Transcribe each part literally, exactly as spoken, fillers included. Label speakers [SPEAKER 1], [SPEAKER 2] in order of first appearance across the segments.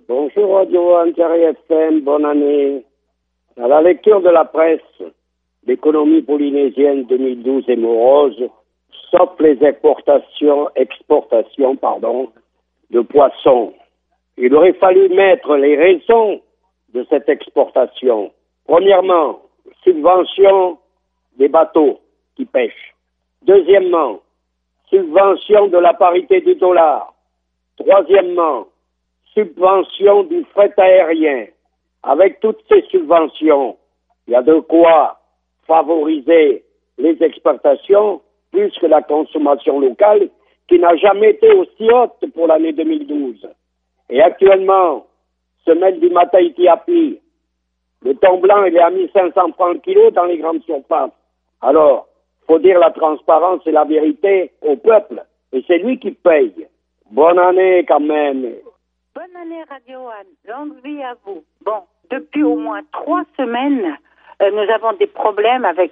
[SPEAKER 1] Bonjour Radio Antari F M, bonne année. À la lecture de la presse, l'économie polynésienne deux mille douze est morose, sauf les exportations, exportations pardon, de poissons. Il aurait fallu mettre les raisons de cette exportation. Premièrement, subvention des bateaux qui pêchent. Deuxièmement, subvention de la parité du dollar. Troisièmement, subvention du fret aérien. Avec toutes ces subventions, il y a de quoi favoriser les exportations plus que la consommation locale qui n'a jamais été aussi haute pour l'année deux mille douze. Et actuellement, semelle du Mataiti Api, le thon blanc il est à mille cinq cents francs le kilo dans les grandes surfaces. Alors, faut dire la transparence et la vérité au peuple. Et c'est lui qui paye. Bonne année quand même.
[SPEAKER 2] Bonne année Radio One, longue vie à vous. Bon, depuis au moins trois semaines, euh, nous avons des problèmes avec...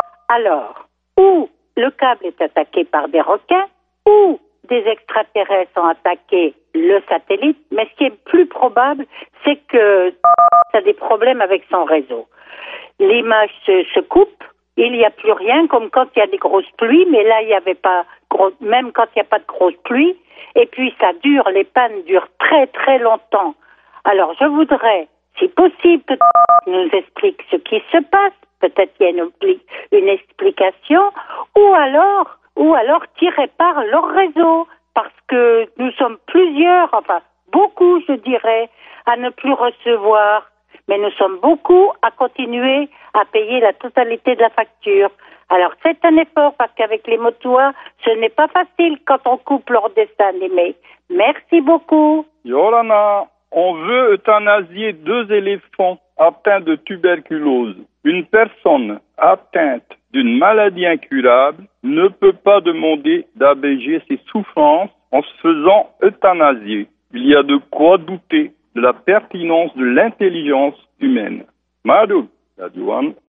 [SPEAKER 2] Alors, ou le câble est attaqué par des requins, ou des extraterrestres ont attaqué le satellite, mais ce qui est plus probable, c'est que ça a des problèmes avec son réseau. L'image se, se coupe, il n'y a plus rien, comme quand il y a des grosses pluies, mais là, il n'y avait pas, gros, même quand il n'y a pas de grosses pluies, et puis ça dure, les pannes durent très très longtemps. Alors je voudrais, si possible, que nous explique ce qui se passe, peut-être qu'il y a une, une explication, ou alors, ou alors qu'ils réparent leur réseau, parce que nous sommes plusieurs, enfin beaucoup je dirais, à ne plus recevoir, mais nous sommes beaucoup à continuer à payer la totalité de la facture. Alors c'est un effort parce qu'avec les motois, ce n'est pas facile quand on coupe leur destin animé. Merci beaucoup.
[SPEAKER 3] Yorana, on veut euthanasier deux éléphants atteints de tuberculose. Une personne atteinte d'une maladie incurable ne peut pas demander d'abréger ses souffrances en se faisant euthanasier. Il y a de quoi douter de la pertinence de l'intelligence humaine. Madou, Radio One.